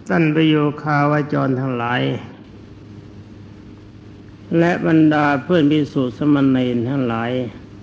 ท่านประโยคาวจรทั้งหลายและบรรดาเพื่อนภิกษุสมณเณรทั้งหลาย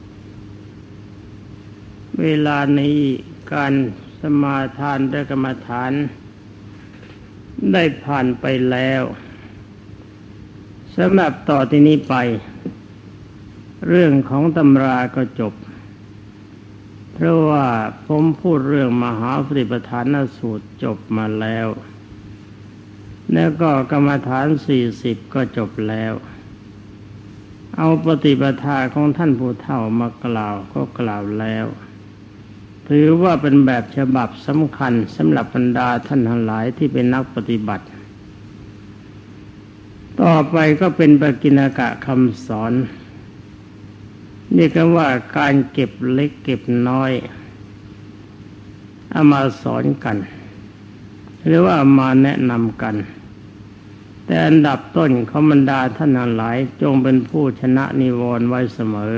เวลานี้การสมาทานและกรรมฐานได้ผ่านไปแล้วสำหรับต่อที่นี้ไปเรื่องของตำราก็จบเพราะว่าผมพูดเรื่องมหาปฏิปทานสูตรจบมาแล้วแล้วก็กรรมฐาน40ก็จบแล้วเอาปฏิปทาของท่านผู้เฒ่ามากล่าวก็กล่าวแล้วถือว่าเป็นแบบฉบับสำคัญสำหรับบรรดาท่านทั้งหลายที่เป็นนักปฏิบัติต่อไปก็เป็นปกิณกะคำสอนนี่ก็ว่าการเก็บเล็กเก็บน้อยเอามาสอนกันหรือว่ามาแนะนำกันแต่อันดับต้นของบรรดาท่านทั้งหลายจงเป็นผู้ชนะนิวรณ์ไว้เสมอ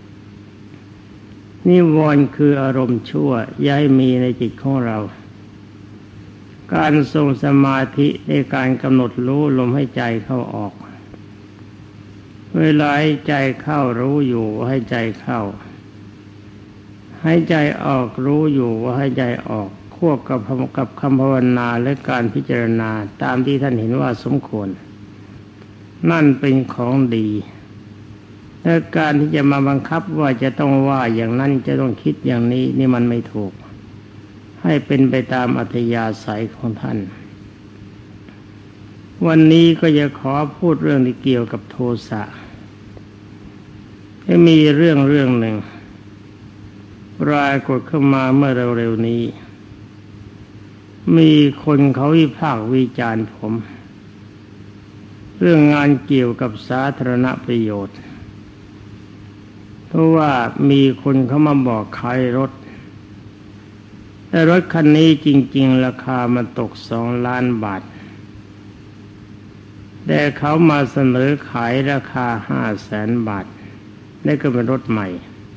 นิวรณ์คืออารมณ์ชั่วอย่าให้มีในจิตของเราการทรงสมาธิในการกำหนดรู้ลมให้ใจเข้าออกเวลาให้ใจเข้ารู้อยู่ว่าให้ใจเข้าให้ใจออกรู้อยู่ว่าให้ใจออกควบกับคำภาวนาและการพิจารณาตามที่ท่านเห็นว่าสมควรนั่นเป็นของดีและการที่จะมาบังคับว่าจะต้องว่าอย่างนั้นจะต้องคิดอย่างนี้นี่มันไม่ถูกให้เป็นไปตามอัธยาศัยของท่านวันนี้ก็จะขอพูดเรื่องที่เกี่ยวกับโทสะให้มีเรื่องหนึ่งปรากฏขึ้นมาเมื่อเร็วๆนี้มีคนเขาวิพากษ์วิจารณ์ผมเรื่องงานเกี่ยวกับสาธารณประโยชน์เพราะว่ามีคนเขามาบอกขายรถแต่รถคันนี้จริงๆราคามันตก2 ล้านบาทแต่เขามาเสนอขายราคา500,000 บาทนี่ก็เป็นรถใหม่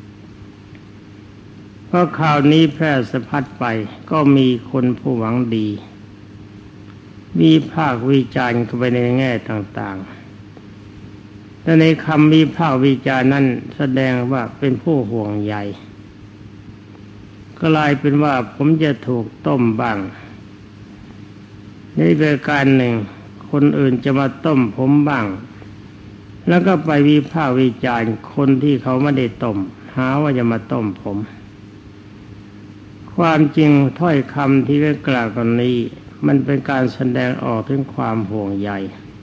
เพราะข่าวนี้แพร่สะพัดไปก็มีคนผู้หวังดีวิพากษ์วิจารณ์เข้าไปในแง่ต่างๆแต่ในคำวิพากษ์วิจารณ์นั้นแสดงว่าเป็นผู้ห่วงใยกลายเป็นว่าผมจะถูกต้มบ้างในประการหนึ่งคนอื่นจะมาต้มผมบ้างแล้วก็ไปวิพากษ์วิจารณ์คนที่เขาไม่ได้ต้มหาว่าจะมาต้มผมความจริงถ้อยคำที่ได้กล่าวกันนี้มันเป็นการแสดงออกถึงความห่วงใย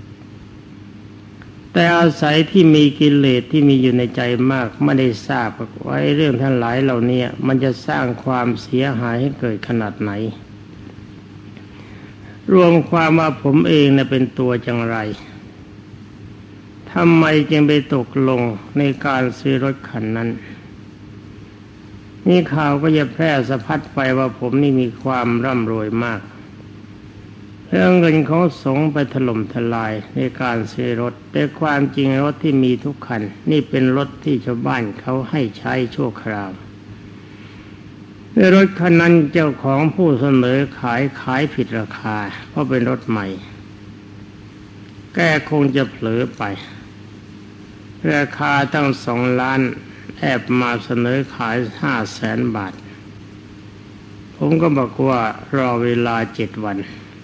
แต่อาศัยที่มีกิเลสที่มีอยู่ในใจมากไม่ได้ทราบว่าเรื่องทั้งหลายเหล่านี้มันจะสร้างความเสียหายให้เกิดขนาดไหนรวมความว่าผมเองเป็นตัวจังไรทำไมจึงไปตกลงในการซื้อรถคันนั้นนี่ข่าวก็จะแพร่สะพัดไปว่าผมนี่มีความร่ำรวยมากเรื่องเงินของสงฆ์ไปถล่มทลายในการซื้อรถแต่ความจริงรถที่มีทุกคันนี่เป็นรถที่ชาวบ้านเขาให้ใช้ชั่วคราวในรถคันนั้นเจ้าของผู้เสนอขายผิดราคาเพราะเป็นรถใหม่แกคงจะเผลอไปราคาตั้ง2 ล้านแอบมาเสนอขาย500,000 บาทผมก็บอกว่ารอเวลา7 วัน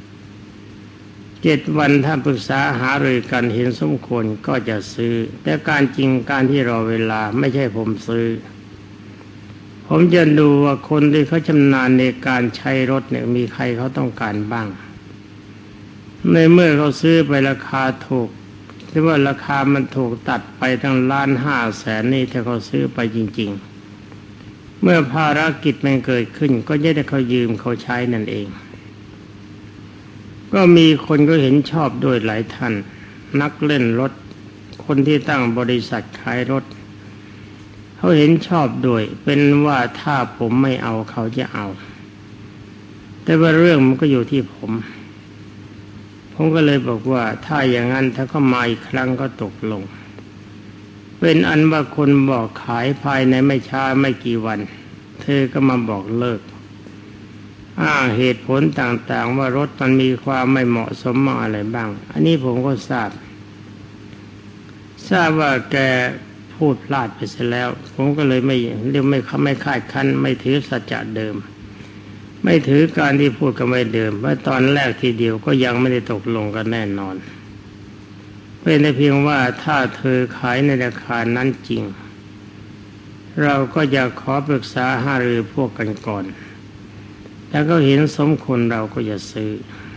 ถ้าปรึกษาหารือกันเห็นสมควรก็จะซื้อแต่การจริงการที่รอเวลาไม่ใช่ผมซื้อผมจะดูว่าคนที่เขาชำนาญในการใช้รถเนี่ยมีใครเขาต้องการบ้างในเมื่อเขาซื้อไปราคาถูกที่ว่าราคามันถูกตัดไปทั้ง1,500,000นี่ถ้าเขาซื้อไปจริงๆเมื่อภารกิจมันเกิดขึ้นก็จะได้เขายืมเขาใช้นั่นเองก็มีคนก็เห็นชอบด้วยหลายท่านนักเล่นรถคนที่ตั้งบริษัทขายรถเขาเห็นชอบด้วยเป็นว่าถ้าผมไม่เอาเขาจะเอาแต่ว่าเรื่องมันก็อยู่ที่ผมก็เลยบอกว่าถ้าอย่างนั้นถ้าเขามาอีกครั้งก็ตกลงเป็นอันว่าคนบอกขายภายในไม่ช้าไม่กี่วันเธอก็มาบอกเลิกอ้างเหตุผลต่างๆว่ารถมันมีความไม่เหมาะสมอะไรบ้างอันนี้ผมก็ทราบว่าแกพูดพลาดไปเสียแล้วผมก็เลยไม่คาดคั้นไม่ถือสัจจะเดิมไม่ถือการที่พูดกันไว้เดิมว่าตอนแรกทีเดียวก็ยังไม่ได้ตกลงกันแน่นอนเป็นแต่เพียงว่าถ้าเธอขายในราคานั้นจริงเราก็จะขอปรึกษาหารือพวกกันก่อนแล้วก็เห็นสมควรเราก็จะซื้อ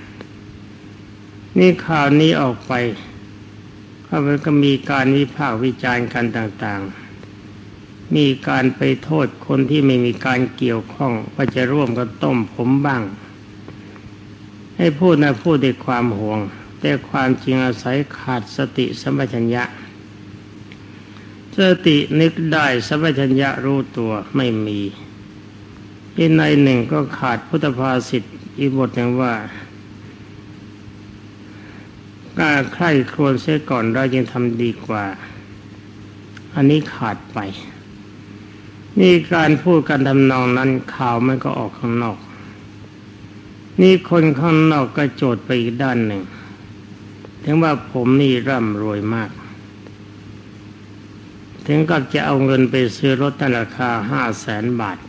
นี่ข่าวนี้ออกไปก็มีการวิพากษ์วิจารณ์กันต่างๆมีการไปโทษคนที่ไม่มีการเกี่ยวข้องว่าจะร่วมกันต้มผมบ้างให้พูดด้วยความห่วงแต่ความจริงอาศัยขาดสติสัมปชัญญะสตินึกได้สัมปชัญญะรู้ตัวไม่มีอีกในหนึ่งก็ขาดพุทธภาษิตอีกบทหนึ่งว่าการใคร่ครวญเสียก่อนเราจึงทำดีกว่าอันนี้ขาดไปนี่การพูดกันทำนองนั้นข่าวมันก็ออกข้างนอกนี่คนข้างนอกก็โจทย์ไปอีกด้านหนึ่งถึงว่าผมนี่ร่ำรวยมากถึงกับจะเอาเงินไปซื้อรถในราคา 500,000 บาท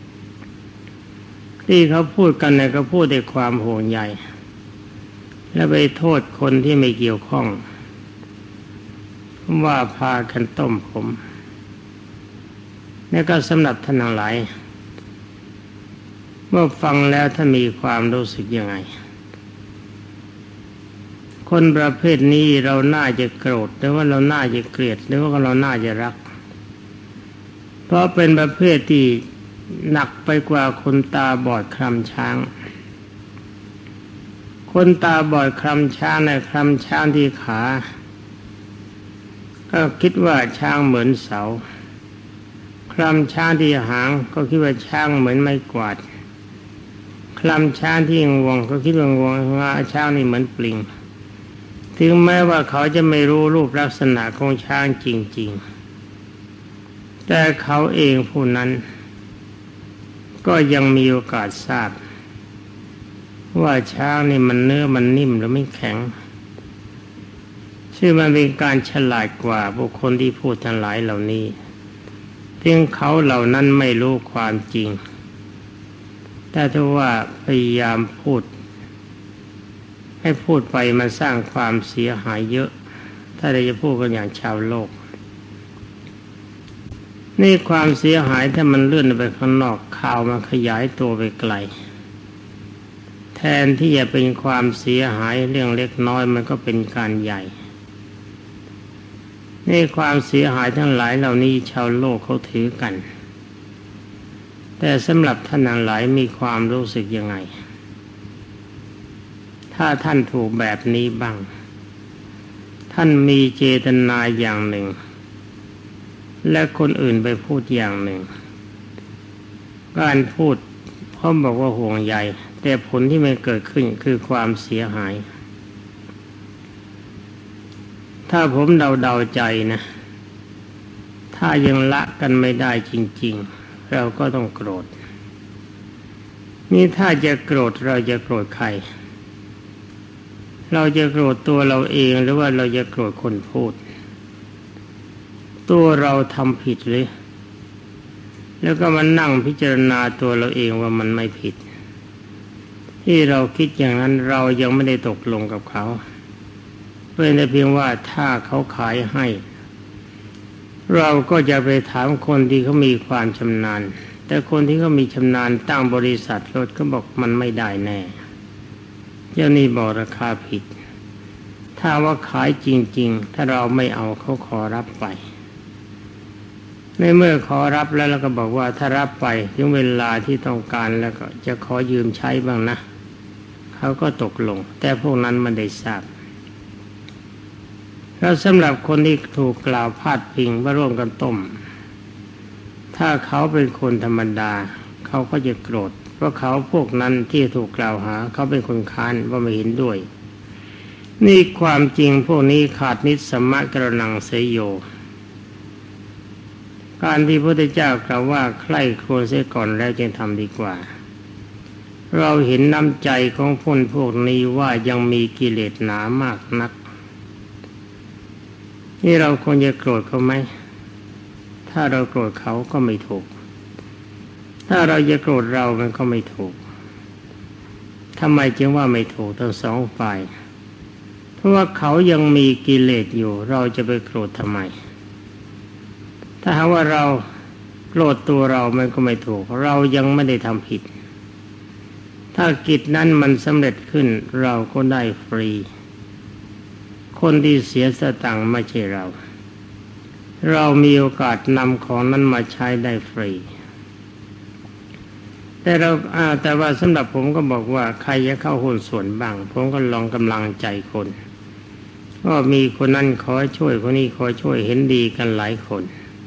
ที่เขาพูดกันเนี่ยก็พูดด้วยความห่วงใยและไปโทษคนที่ไม่เกี่ยวข้องว่าพากันต้มผมนี่ก็สำหรับท่านทั้งหลายเมื่อฟังแล้วท่านมีความรู้สึกยังไงคนประเภทนี้เราน่าจะโกรธหรือว่าเราน่าจะเกลียดหรือว่าเราน่าจะรักเพราะเป็นประเภทที่หนักไปกว่าคนตาบอดคลำช้างคนตาบอดคลำช้างในคลำช้างที่ขาก็คิดว่าช้างเหมือนเสาคลำช้างที่หางก็คิดว่าช้างเหมือนไม้กวาดคลำช้างที่งวงก็คิดว่างวงช้างนี่เหมือนปลิงถึงแม้ว่าเขาจะไม่รู้รูปลักษณะของช้างจริงๆแต่เขาเองผู้นั้นก็ยังมีโอกาสทราบว่าช้างนี่มันเนื้อมันนิ่มหรือไม่แข็งซึ่งมันเป็นการฉลาดกว่าบุคคลที่พูดทั้งหลายเหล่านี้ถึงเขาเหล่านั้นไม่รู้ความจริงแต่ถ้าว่าพยายามพูดให้พูดไปมันสร้างความเสียหายเยอะถ้าเราจะพูดกันอย่างชาวโลกนี่ความเสียหายถ้ามันเลื่อนไปข้างนอกข่าวมันขยายตัวไปไกลแทนที่จะเป็นความเสียหายเรื่องเล็กน้อยมันก็เป็นการใหญ่นี่ความเสียหายทั้งหลายเหล่านี้ชาวโลกเขาถือกันแต่สำหรับท่านทั้งหลายมีความรู้สึกยังไงถ้าท่านถูกแบบนี้บ้างท่านมีเจตนาอย่างหนึ่งและคนอื่นไปพูดอย่างหนึ่งการพูดเพราะบอกว่าห่วงใยแต่ผลที่มันเกิดขึ้นคือความเสียหายถ้าผมเดาใจนะถ้ายังละกันไม่ได้จริงๆเราก็ต้องโกรธนี่ถ้าจะโกรธเราจะโกรธใครเราจะโกรธตัวเราเองหรือว่าเราจะโกรธคนพูดตัวเราทำผิดหรือแล้วก็มานั่งพิจารณาตัวเราเองว่ามันไม่ผิดที่เราคิดอย่างนั้นเรายังไม่ได้ตกลงกับเขาเป็นแต่เพียงว่าถ้าเขาขายให้เราก็จะไปถามคนที่เขามีความชำนาญแต่คนที่เขามีชำนาญตั้งบริษัทรถก็บอกมันไม่ได้แน่เจ้านี่บอกราคาผิดถ้าว่าขายจริงๆถ้าเราไม่เอาเขาขอรับไปในเมื่อขอรับแล้วเราก็บอกว่าถ้ารับไปถึงเวลาที่ต้องการแล้วก็จะขอยืมใช้บ้างนะเขาก็ตกลงแต่พวกนั้นมันได้ทราบแล้วสำหรับคนที่ถูกกล่าวพาดพิงว่าร่วมกันต้มถ้าเขาเป็นคนธรรมดาเขาก็จะโกรธเพราะเขาพวกนั้นที่ถูกกล่าวหาเขาเป็นคนค้านว่าไม่เห็นด้วยนี่ความจริงพวกนี้ขาดนิสสัมมะกรณังเสยโยการที่พระพุทธเจ้ากล่าวว่าใคร่ครวญเสียก่อนแล้วจึงทำดีกว่าเราเห็นน้ำใจของคนพวกนี้ว่ายังมีกิเลสหนามากนักนี่เราควรจะโกรธเขาไหมถ้าเราโกรธเขาก็ไม่ถูกถ้าเราจะโกรธเรามันก็ไม่ถูกทำไมจึงว่าไม่ถูกทั้งสองฝ่ายเพราะว่าเขายังมีกิเลสอยู่เราจะไปโกรธทำไมถ้าหากว่าเราโกรธตัวเรามันก็ไม่ถูกเรายังไม่ได้ทำผิดถ้ากิจนั้นมันสำเร็จขึ้นเราก็ได้ฟรีคนที่เสียสตังค์ไม่ใช่เรามีโอกาสนำของนั้นมาใช้ได้ฟรีแต่ว่าสำหรับผมก็บอกว่าใครจะเข้าหุ้นส่วนบ้างผมก็ลองกำลังใจคนก็มีคนนั้นขอช่วยคนนี้ขอช่วยเห็นดีกันหลายคน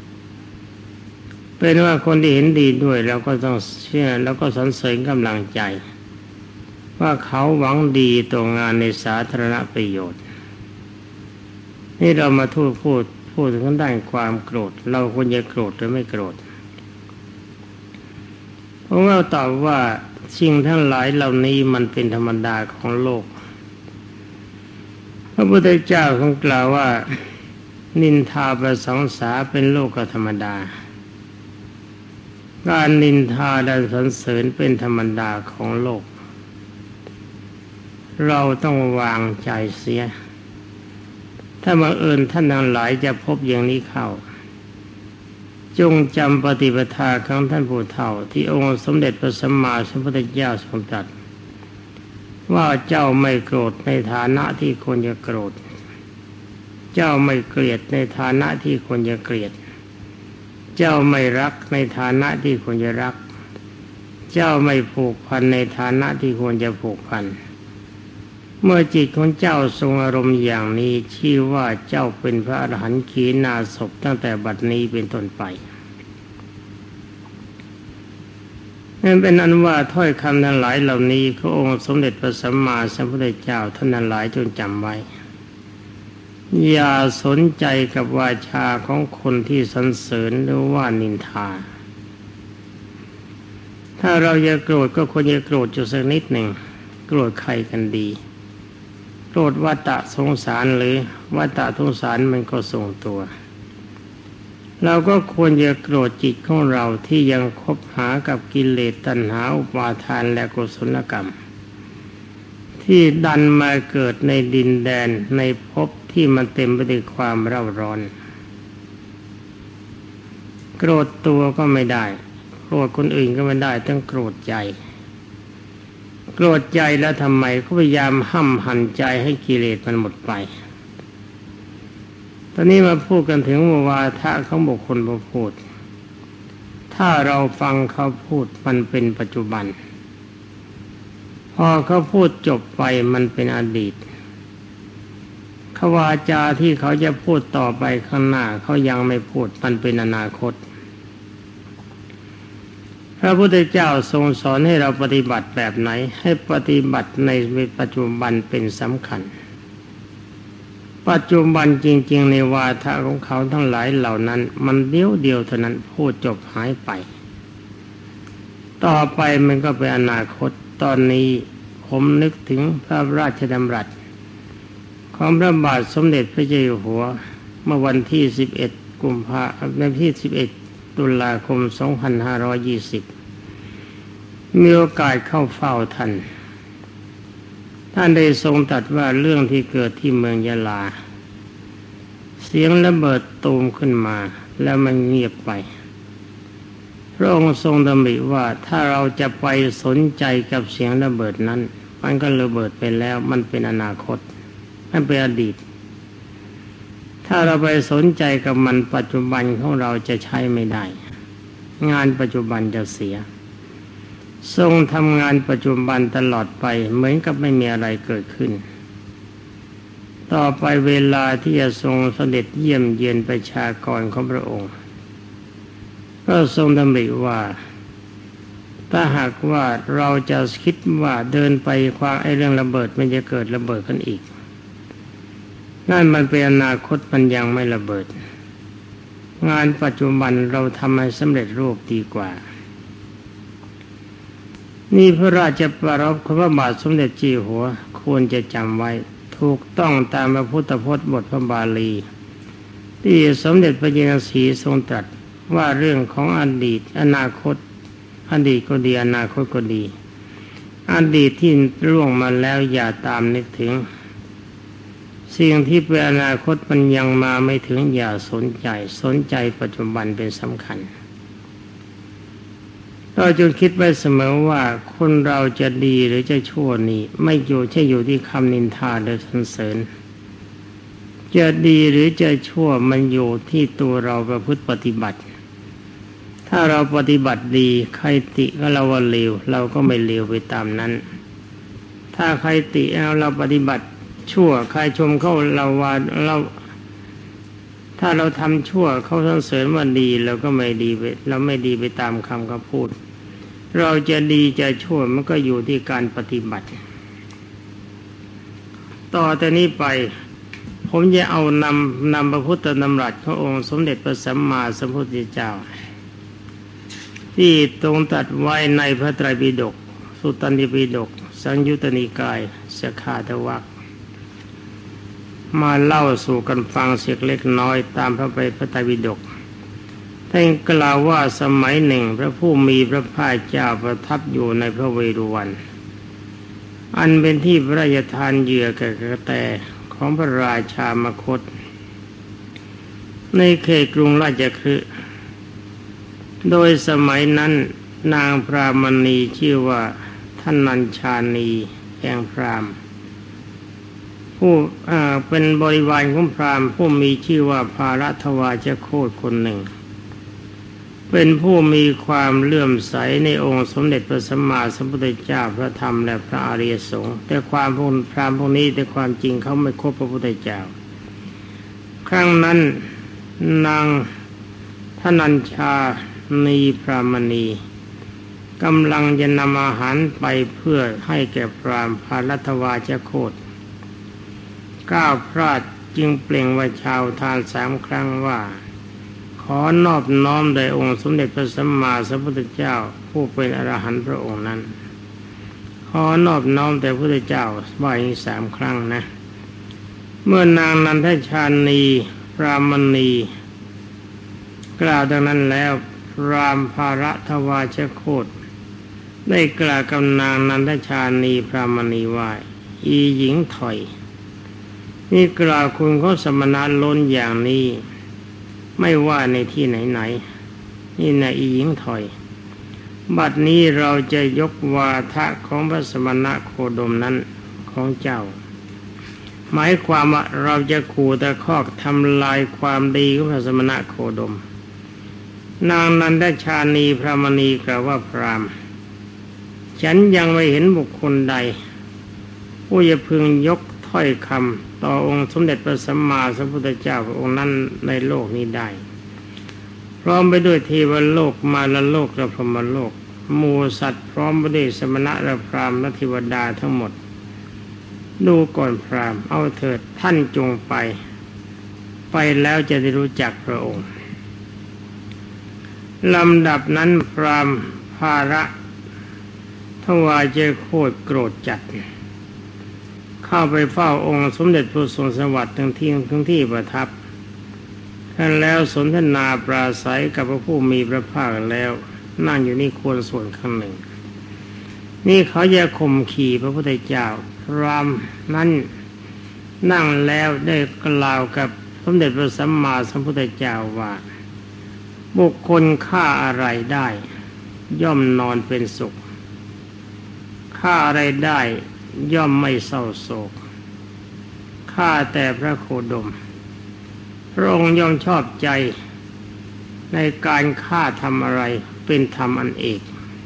เป็นว่าคนที่เห็นดีด้วยเราก็ต้องเชื่อแล้วก็สรรเสริญกำลังใจว่าเขาหวังดีต่องานในสาธารณประโยชน์นี่เรามาพูดถึงด้านความโกรธเราควรจะโกรธหรือไม่โกรธผมก็ตอบว่าสิ่งทั้งหลายเหล่านี้มันเป็นธรรมดาของโลกพระพุทธเจ้าทรงกล่าวว่านินทาประสงสาเป็นโลกธรรมดาการนินทาและสรรเสริญเป็นธรรมดาของโลกเราต้องวางใจเสียถ้าบังเอิญท่านทั้งหลายจะพบอย่างนี้เข้าจงจำปฏิปทาของท่านผู้เฒ่าที่องค์สมเด็จพระสัมมาสัมพุทธเจ้าทรงตรัสว่าเจ้าไม่โกรธในฐานะที่ควรจะโกรธเจ้าไม่เกลียดในฐานะที่ควรจะเกลียดเจ้าไม่รักในฐานะที่ควรจะรักเจ้าไม่ผูกพันในฐานะที่ควรจะผูกพันเมื่อจิตของเจ้าทรงอารมณ์อย่างนี้ชื่อว่าเจ้าเป็นพระอรหันต์ขีณาสพตั้งแต่บัดนี้เป็นต้นไปนั่นเป็นอันว่าถ้อยคำทั้งหลายเหล่านี้พระองค์สมเด็จพระสัมมาสัมพุทธเจ้าท่านทั้งหลายจงจำไว้อย่าสนใจกับวาจาของคนที่สรรเสริญหรือว่านินทาถ้าเราจะโกรธก็ควรจะโกรธอยู่สักนิดหนึ่งโกรธใครกันดีโกรธวัฏฏะสงสารหรือวัฏฏะสงสารมันก็ทรงตัวเราก็ควรจะโกรธจิตของเราที่ยังคบหากับกิเลสตัณหาอุปาทานและกุศลกรรมที่ดันมาเกิดในดินแดนในภพที่มันเต็มไปด้วยความเร่าร้อนโกรธตัวก็ไม่ได้โกรธคนอื่นก็ไม่ได้ต้องโกรธใจโกรธใจแล้วทำไมก็พยายามห้ำหั่นใจให้กิเลสมันหมดไปตอนนี้มาพูดกันถึงวาทะของบุคคลผู้พูดถ้าเราฟังเขาพูดมันเป็นปัจจุบันพอเขาพูดจบไปมันเป็นอดีตวาจาที่เขาจะพูดต่อไปข้างหน้าเขายังไม่พูดมันเป็นอนาคตพระพุทธเจ้าทรงสอนให้เราปฏิบัติแบบไหนให้ปฏิบัติในปัจจุบันเป็นสำคัญปัจจุบันจริงๆในวาทะของเขาทั้งหลายเหล่านั้นมันเดียวเท่านั้นพูดจบหายไปต่อไปมันก็เป็นอนาคตตอนนี้ผมนึกถึงพระราชดำรัสของพระบาทสมเด็จพระเจ้าอยู่หัวเมื่อวันที่11ตุลาคม 2520มีโอกาสเข้าเฝ้าท่านได้ทรงตรัสว่าเรื่องที่เกิดที่เมืองยะลาเสียงระเบิดตูมขึ้นมาแล้วมันเงียบไปพระองค์ทรงดำริว่าถ้าเราจะไปสนใจกับเสียงระเบิดนั้นมันก็ระเบิดไปแล้วมันเป็นอนาคตมันเป็นอดีตถ้าเราไปสนใจกับมันปัจจุบันของเราจะใช้ไม่ได้งานปัจจุบันจะเสียทรงทำงานปัจจุบันตลอดไปเหมือนกับไม่มีอะไรเกิดขึ้นต่อไปเวลาที่จะทรงเสด็จเยี่ยมเยียนประชากรของพระองค์ก็ทรงดำริว่าถ้าหากว่าเราจะคิดว่าเดินไปคว้าเรื่องระเบิดมันจะเกิดระเบิดขึ้นอีกนั่นมันเป็นอนาคตมันยังไม่ระเบิดงานปัจจุบันเราทำให้สำเร็จรูปดีกว่านี่พระราชปรารภของพระบาทสมเด็จเจ้าอยู่หัวควรจะจำไว้ถูกต้องตามพระพุทธพจน์บทพระบาลีที่สมเด็จพระจินสีห์ทรงตรัสว่าเรื่องของอดีตอนาคตอดีตก็ดีอนาคตก็ดีอดีตที่ล่วงมาแล้วอย่าตามนึกถึงสิ่งที่เป็นอนาคตมันยังมาไม่ถึงอย่าสนใจปัจจุบันเป็นสำคัญเราจงคิดไว้เสมอว่าคนเราจะดีหรือจะชั่วนี่ไม่อยู่ที่คำนินทาหรือสรรเสริญจะดีหรือจะชั่วมันอยู่ที่ตัวเราประพฤติปฏิบัติถ้าเราปฏิบัติดีใครติก็เราว่าเลวเราก็ไม่เลวไปตามนั้นถ้าใครติเราปฏิบัติชั่วใครชมเขาเราว่าเราถ้าเราทำชั่วเขาสรรเสริญว่าดีเราก็ไม่ดีไปเราไม่ดีไปตามคำเขาพูดเราจะดีจะชั่วมันก็อยู่ที่การปฏิบัติต่อแต่นี้ไปผมจะเอานำพระพุทธดำรัสขององค์สมเด็จพระสัมมาสัมพุทธเจ้าที่ทรงตรัสไว้ในพระไตรปิฎกสุตตันติปิฎกสังยุตตนิกายสิกขาทวรรคมาเล่าสู่กันฟังเสียเล็กน้อยตามพระไตรปิฎกท่านกล่าวว่าสมัยหนึ่งพระผู้มีพระภาคเจ้าประทับอยู่ในพระเวฬุวันอันเป็นที่พระราชทานเหยื่อแก่กระแตของพระราชามคตในเขตกรุงราชคฤห์โดยสมัยนั้นนางพรามณีชื่อว่าท่านนัญชานีแห่งพราหมณ์ผู้เป็นบริวารของพราหมณ์ผู้มีชื่อว่าภารัตวาชโคตคนหนึ่งเป็นผู้มีความเลื่อมใสในองค์สมเด็จพระสัมมาสัมพุทธเจ้าพระธรรมและพระอริยสงฆ์แต่ความพวกพราหมณ์พวกนี้แต่ความจริงเขาไม่คบพระพุทธเจ้าครั้งนั้นนางธนัญชานีพรามณีกำลังจะนำอาหารไปเพื่อให้แก่พราหมณ์ภารัตวาชโคตก้าวพลาดจึงเปล่งวาจาทาน3 ครั้งว่าขอนอบน้อมโดยองค์สมเด็จพระสัมมาสัมพุทธเจ้าผู้เป็นอรหันต์พระองค์นั้นขอนอบน้อมแต่พระพุทธเจ้าว่าอีก3 ครั้งนะเมื่อนางนันทชานีพรามณีกล่าวดังนั้นแล้วพราหมณ์ภารัตวาชโคตได้กล่าวกับนางนันทชานีพรามณีว่าอีหญิงถอยนี่กล่าวคุณเขาสมณะล้นอย่างนี้ไม่ว่าในที่ไหนนี่นะอีหญิงถอยบัดนี้เราจะยกวาทะของพระสมณะโคดมนั้นของเจ้าหมายความว่าเราจะขู่ตะคอกทำลายความดีของพระสมณะโคดมนางนันทชานีพรามณีกล่าวว่าพราหมณ์ฉันยังไม่เห็นบุคคลใดผู้จะพึงยกถ้อยคำต่อองค์สมเด็จพระสัมมาสัมพุทธเจ้าพระองค์นั้นในโลกนี้ได้พร้อมไปด้วยเทวโลกมารโลกและพรหมโลกหมู่สัตว์พร้อมไปด้วยสมณะและพราหมณ์และเทวดาทั้งหมดดูก่อนพราหมณ์เอาเถิดท่านจงไปแล้วจะได้รู้จักพระองค์ลำดับนั้นพราหมณ์ภาระทวาชโคตโกรธจัดเข้าไปเฝ้าองค์สมเด็จพระทรงสวัสดิ์ทั้งที่ประทับท่านแล้วสนทนาปราศัยกับพระผู้มีพระภาคแล้วนั่งอยู่นี่ควรส่วนข้างหนึ่งนี่เขาจะข่มขี่พระพุทธเจ้าพราหมณ์นั้นนั่งแล้วได้กล่าวกับสมเด็จพระสัมมาสัมพุทธเจ้าว่าบุคคลฆ่าอะไรได้ย่อมนอนเป็นสุขฆ่าอะไรได้ย่อมไม่เศร้าโศกข้าแต่พระโคดมพระองค์ย่อมชอบใจในการฆ่าทำอะไรเป็นธรรมอันเอก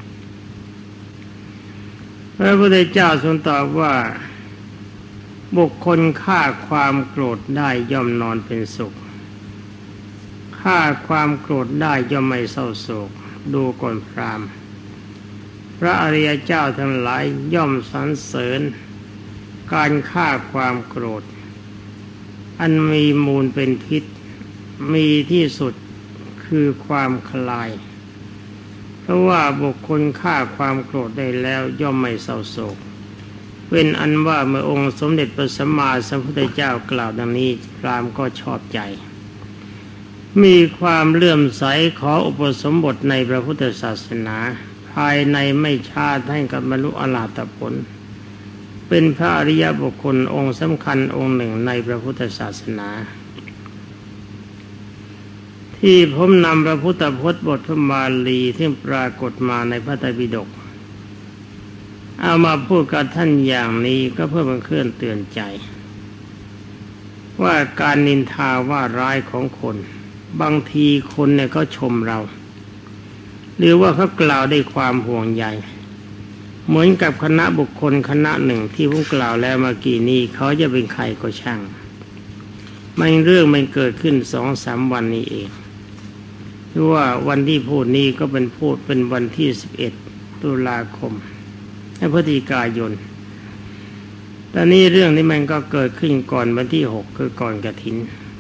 พระพุทธเจ้าทรงตอบว่าบุคคลฆ่าความโกรธได้ย่อมนอนเป็นสุขฆ่าความโกรธได้ย่อมไม่เศร้าโศกดูก่อนพราหมณ์พระอริยเจ้าทั้งหลายย่อมสรรเสริญการฆ่าความโกรธอันมีมูลเป็นพิษมีที่สุดคือความคลายพราะว่าบุคคลฆ่าความโกรธได้แล้วย่อมไม่เศร้าโศกเป็นอันว่าเมื่อองค์สมเด็จพระสัมมาสัมพุทธเจ้ากล่าวดังนี้พราหมณ์ก็ชอบใจมีความเลื่อมใสขออุปสมบทในพระพุทธศาสนาภายในไม่ช้าท่านกับบรรลุอรหัตผลเป็นพระอริยบุคคลองค์สำคัญองค์หนึ่งในพระพุทธศาสนาที่ผมนำพระพุทธพจน์บทพระบาลีที่ปรากฏมาในพระไตรปิฎกเอามาพูดกับท่านอย่างนี้ก็เพื่อเป็นเครื่องเตือนใจว่าการนินทาว่าร้ายของคนบางทีคนเนี่ยเขาชมเราหรือว่าเขากล่าวด้วยความห่วงใยเหมือนกับคณะบุคคลคณะหนึ่งที่ผมกล่าวแล้วเมื่อกี้นี้เขาจะเป็นใครก็ช่างมันเรื่องมันเกิดขึ้น2-3 วันนี้เองหรือว่าวันที่พูดนี้ก็เป็นวันที่11 ตุลาคมพฤศจิกายนตอนนี้เรื่องนี้มันก็เกิดขึ้นก่อนวันที่6คือก่อนกฐิน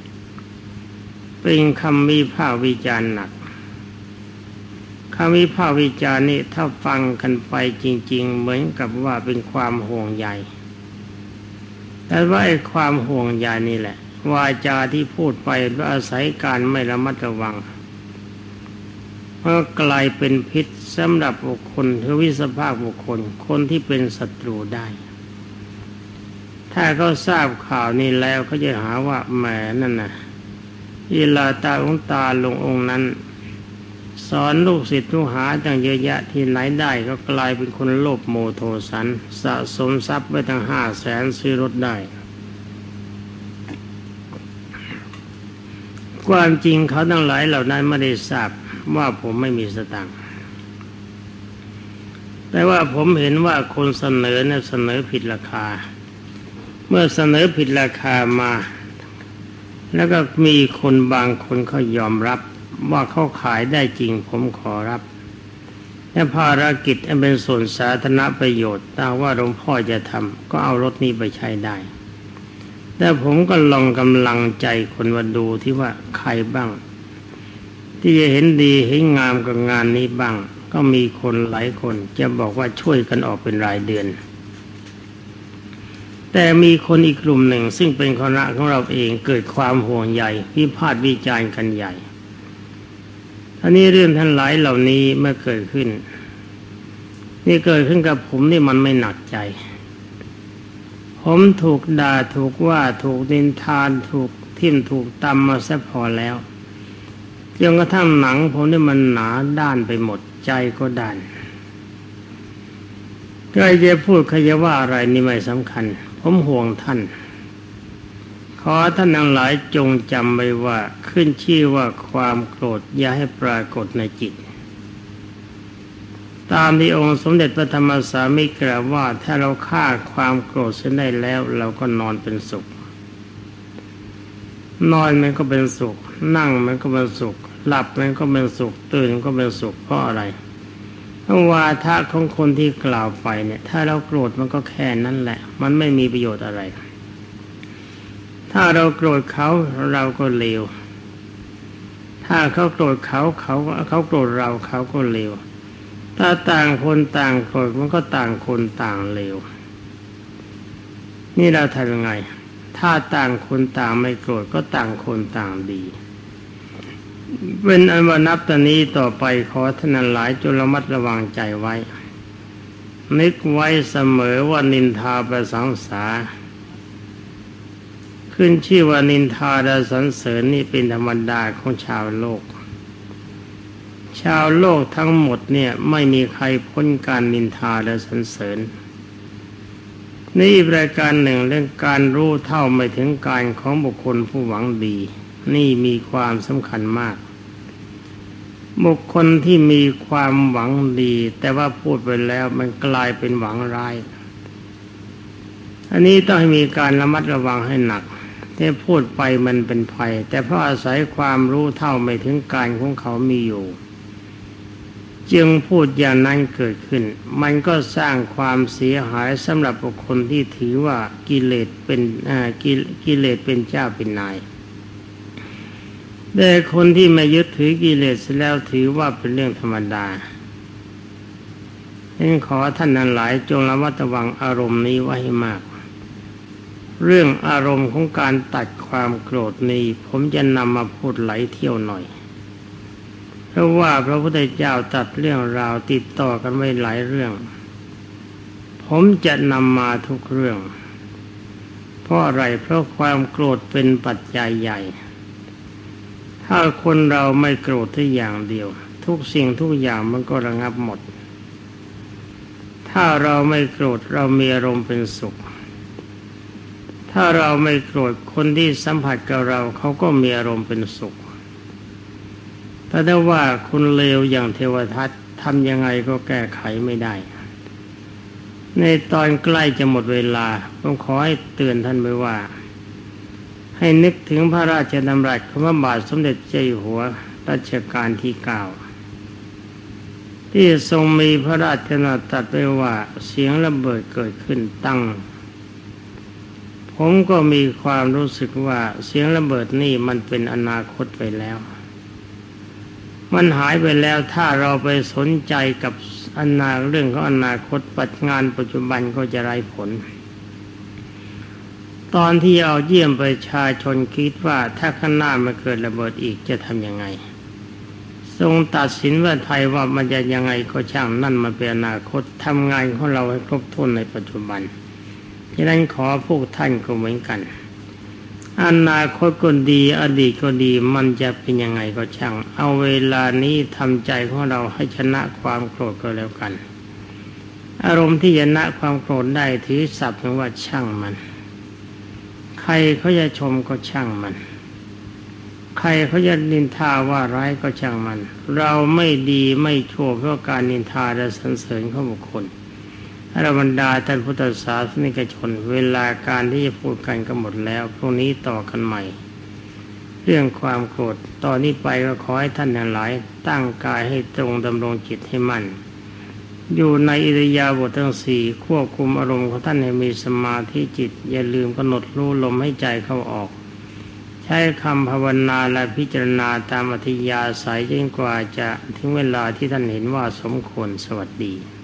เป็นคำวิพากษ์วิจารณ์หนักคำวิพากษ์วิจารณ์นี่ถ้าฟังกันไปจริงๆเหมือนกับว่าเป็นความห่วงใยแต่ว่าไอ้ความห่วงใยนี่แหละวาจาที่พูดไปเพราะอาศัยการไม่ระมัดระวังก็กลายเป็นพิษสำหรับบุคคลหรือวิสภาคบุคคลคนที่เป็นศัตรูได้ถ้าเขาทราบข่าวนี้แล้วเขาจะหาว่าแหมนั่นน่ะอีลาตาองตาลงองค์นั้นสอนลูกศิษย์ลูกหาตั้งเยอะแยะที่ไหนได้ก็กลายเป็นคนโลภโมโทสันสะสมทรัพย์ไว้ตั้ง500,000ซื้อรถได้ความจริงเขาทั้งหลายเหล่านั้นไม่ได้ทราบว่าผมไม่มีสตางค์แต่ว่าผมเห็นว่าคนเสนอเนี่ยเสนอผิดราคาเมื่อเสนอผิดราคามาแล้วก็มีคนบางคนเขายอมรับว่าเขาขายได้จริงผมขอรับและภารกิจอันเป็นส่วนสาธารณประโยชน์ถ้าว่าหลวงพ่อจะทำก็เอารถนี้ไปใช้ได้แต่ผมก็ลองกำลังใจคนมาดูที่ว่าใครบ้างที่จะเห็นดีเห็นงามกับงานนี้บ้างก็มีคนหลายคนจะบอกว่าช่วยกันออกเป็นรายเดือนแต่มีคนอีกกลุ่มหนึ่งซึ่งเป็นคณะของเราเองเกิดความห่วงใยวิพากษ์วิจารณ์กันใหญ่ท่านี้เรื่องท่านหลายเหล่านี้เมื่อเกิดขึ้นนี่เกิดขึ้นกับผมนี่มันไม่หนักใจผมถูกด่าถูกว่าถูกนินทาถูกทิ่มถูกตำมาซะพอแล้วจนกระทั่งหนังผมนี่มันหนาด้านไปหมดใจก็ด้านใครจะพูดใครจะว่าอะไรนี่ไม่สำคัญผมห่วงท่านขอท่านทั้งหลายจงจำไว้ว่าขึ้นชื่อว่าความโกรธอย่าให้ปรากฏในจิตตามที่องค์สมเด็จพระธรรมสามิกล่าวว่าถ้าเราฆ่าความโกรธเสียได้แล้วเราก็นอนเป็นสุขนอนมันก็เป็นสุขนั่งมันก็เป็นสุขหลับมันก็เป็นสุขตื่นก็เป็นสุขเพราะอะไรเพราะวาทะของคนที่กล่าวไปเนี่ยถ้าเราโกรธมันก็แค่นั้นแหละมันไม่มีประโยชน์อะไรถ้าเราโกรธเขาเราก็เลวถ้าเขาโกรธเขาโกรธเราเขาก็เลวถ้าต่างคนต่างโกรธมันก็ต่างคนต่างเลวนี่เราทำยังไงถ้าต่างคนต่างไม่โกรธก็ต่างคนต่างดีเป็นอันว่านับแต่นี้ต่อไปขอท่านหลายจงระมัดระวังใจไว้นึกไว้เสมอว่านินทาประสังสาขึ้นชื่อว่านินทาและสรรเสริญนี่เป็นธรรมดาของชาวโลกชาวโลกทั้งหมดเนี่ยไม่มีใครพ้นการนินทาและสรรเสริญนี่รายการหนึ่งเรื่องการรู้เท่าไม่ถึงการของบุคคลผู้หวังดีนี่มีความสำคัญมากบุคคลที่มีความหวังดีแต่ว่าพูดไปแล้วมันกลายเป็นหวังร้ายอันนี้ต้องให้มีการระมัดระวังให้หนักที่พูดไปมันเป็นภัยแต่เพราะอาศัยความรู้เท่าไม่ถึงการของเขามีอยู่จึงพูดอย่างนั้นเกิดขึ้นมันก็สร้างความเสียหายสำหรับบุคคลที่ถือว่ากิเลสเป็นกิเลสเป็นเจ้าเป็นนายแต่คนที่ไม่ยึดถือกิเลสแล้วถือว่าเป็นเรื่องธรรมดาฉันขอท่านทั้งหลายจงระมัดระวังอารมณ์นี้ไว้ให้มากเรื่องอารมณ์ของการตัดความโกรธนี้ผมจะนำมาพูดไหลเที่ยวหน่อยเพราะว่าพระพุทธเจ้าตรัสเรื่องราวติดต่อกันไว้หลายเรื่องผมจะนำมาทุกเรื่องเพราะอะไรเพราะความโกรธเป็นปัจจัยใหญ่ถ้าคนเราไม่โกรธที่อย่างเดียวทุกสิ่งทุกอย่างมันก็ระงับหมดถ้าเราไม่โกรธเรามีอารมณ์เป็นสุขถ้าเราไม่โกรธคนที่สัมผัสกับเราเขาก็มีอารมณ์เป็นสุขแต่ถ้าว่าคุณเลวอย่างเทวทัตทำยังไงก็แก้ไขไม่ได้ในตอนใกล้จะหมดเวลาผมขอให้เตือนท่านไว้ว่าให้นึกถึงพระราชดำรัสของพระบาทสมเด็จเจ้าอยู่หัวรัชกาลที่ 9ที่ทรงมีพระราชดำรัสตรัสไว้ว่าเสียงระเบิดเกิดขึ้นตั้งผมก็มีความรู้สึกว่าเสียงระเบิดนี่มันเป็นอนาคตไปแล้วมันหายไปแล้วถ้าเราไปสนใจกับเรื่องของอนาคตงานปัจจุบันก็จะไร้ผลตอนที่เอาเยี่ยมประชาชนคิดว่าถ้าข้างหน้ามันเกิดระเบิดอีกจะทำยังไงทรงตัดสินว่าไทยว่ามันจะยังไงก็ช่างนั่นมันเป็นอนาคตทำงานของเราให้ครบถ้วนในปัจจุบันฉะนั้นขอพวกท่านก็เหมือนกันอนาคตก็ดีอดีตก็ดีมันจะเป็นยังไงก็ช่างเอาเวลานี้ทำใจของเราให้ชนะความโกรธก็แล้วกันอารมณ์ที่ชนะความโกรธได้ถือศัพท์ว่าช่างมันใครเขาจะชมก็ช่างมันใครเขาจะนินทาว่าร้ายก็ช่างมันเราไม่ดีไม่ชั่วเพราะการนินทาและสรรเสริญของบุคคลเราบรรดาท่านพุทธศาสนิกชนเวลาการที่จะพูดกันก็หมดแล้วพรุ่งนี้ต่อกันใหม่เรื่องความโกรธตอนนี้ไปก็ขอให้ท่านทั้งหลายตั้งกายให้ตรงดำรงจิตให้มั่นอยู่ในอิริยาบถทั้งสี่ควบคุมอารมณ์ของท่านให้มีสมาธิจิตอย่าลืมกำหนดรู้ลมให้ใจเข้าออกใช้คำภาวนาและพิจารณาตามอัธยาศัยจนกว่าจะถึงเวลาที่ท่านเห็นว่าสมควรสวัสดี